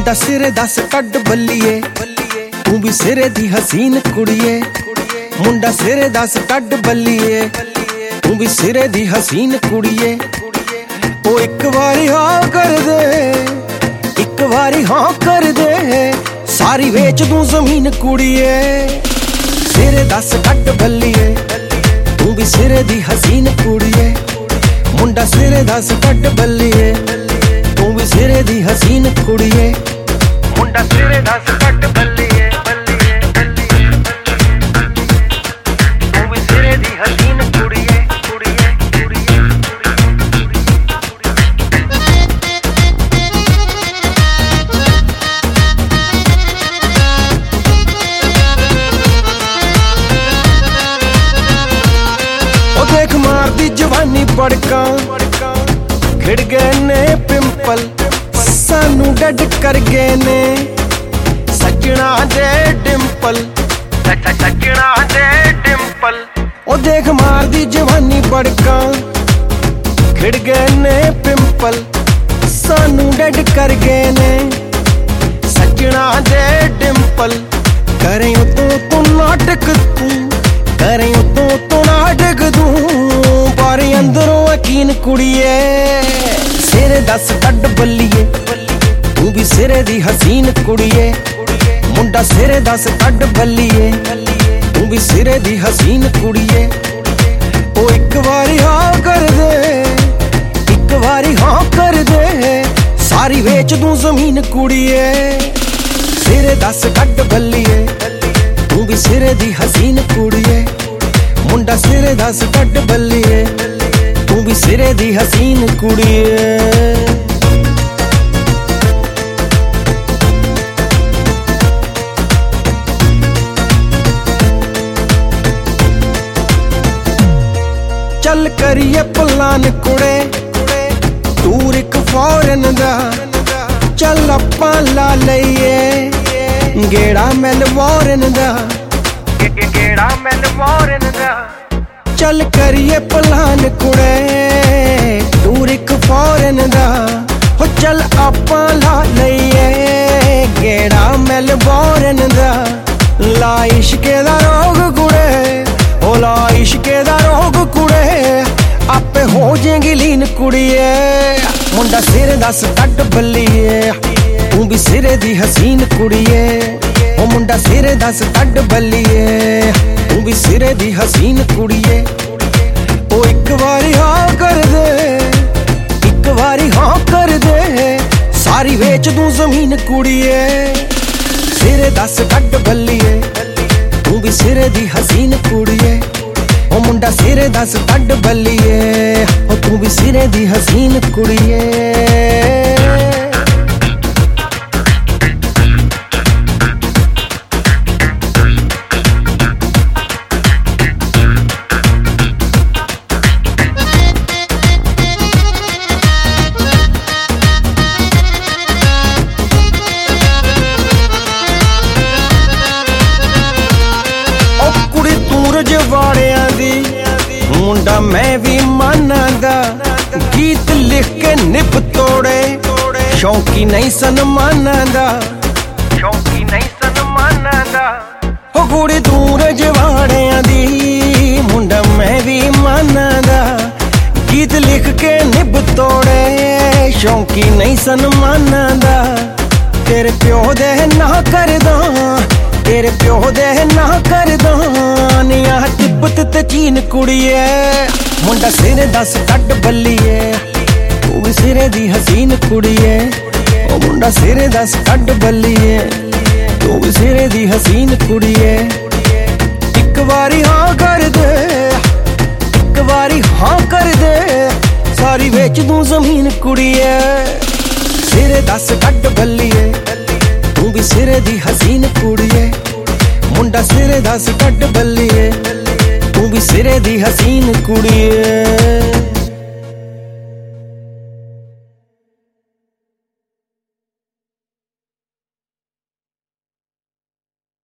मुंडा सिरे दस कड बल्लिए तू भी सिरे दी हसीन कुड़िए। मुंडा सिरे दस कड बल्लिए तू भी सिरे दी हसीन कुड़िए। ओ एक बारी हाँ कर दे, एक बारी हाँ कर दे, सारी वेच दूं जमीन कुड़िए। सिरे दस कड बल्लिए तू भी सिरे दी हसीन कुड़िए। मुंडा सिरे दस कड बल्लिए तू भी सिरे दी हसीन कुड़िए। मुंडा सिरे दस कड बल्लिए बल्लिए बल्लिए तू भी सिरे दी हसीन कुड़िए कुड़िए कुड़िए। ओ देख मार दी जवानी बड़का खिड़ गए ने पिंपल सानू डड कर गए ने सजना दे डिंपल सजना दे डिंपल। ओ देख मार दी जवानी बड़का खिड़ गए ने पिंपल सानू डड कर गए ने सजना दे डिंपल। करें तू नाटक तू करें तू नाटक तू पर अंदरों यकीन कुड़िए। सिरे दस कड बल्लिए तू भी सिरे दी हसीन कुड़िए। मुंडा सिरे दस कड बल्लिए तू भी सिरे दी हसीन कुड़िए। ओ एक बारी हाँ कर दे, एक बारी हाँ कर दे, सारी वेच दूं जमीन कुड़िए। सिरे दस कड बल्लिए तू भी सिरे दी हसीन कुड़िए। मुंडा सिरे दस कड बल्लिए तू भी सिरे दी हसीन कुड़िए। चल करिए प्लान कुड़े टूर एक फॉरन दा। चल अप्पां ला लईए गेड़ा मेलबोर्न दा, गेड़ा मेलबोर्न दा। चल करिए प्लान कुड़े टूर एक फॉरन दा। हो चल अप्पां ला लईए गेड़ा मेलबोर्न दा। ला इश्के दा रोग कुड़े, ओ ला इश्के दा रोग कुड़े, आपे हो जाएगी लीन कुड़िए। मुंडा सिरे दस कड बल्लिए तू भी सिरे दी हसीन कुड़िए। ओ मुंडा सिरे दस कड बल्लिए तू भी सिरे दी हसीन कुड़िए। ओ एक बारी हाँ कर दे, एक बारी हाँ कर दे, सारी वेच दूं जमीन कुड़िए। सिरे दस कड बल्लिए तू भी सिरे दी हसीन कुड़िए। ओ मुंडा सिरे दस कड बल्लिए ओ तू भी सिरे दी हसीन कुड़िए। वाड़ियां दी मुंडा मैं भी मानांगा, गीत लिख के निप तोड़े शौकी नहीं सनमानांगा, शौकी नहीं सनमानांगा। हो कुड़ी दूर जवाड़ियां दी मुंडा मैं भी मानांगा, गीत लिख के निप तोड़े शौकी नहीं सनमानांगा। तेरे प्यो दे ना करदा, तेरे प्यो दे ना करदा निया तिब्बत ते चीन कुड़िए। मुंडा सिरे दस कड बल्लिए तू भी सिरे दी हसीन कुड़िए। ओ मुंडा सिरे दस कड बल्लिए तू भी सिरे दी हसीन कुड़िए। एक बारी हाँ कर दे, एक बारी हाँ कर दे, सारी वेच दूं जमीन कुड़िए। सिरे दस कड बल्लिए तू भी सिरे दी हसीन कुड़िए। मुंडा सिरे दस कड बल्लिए तू भी सिरे दी हसीन कुड़िए।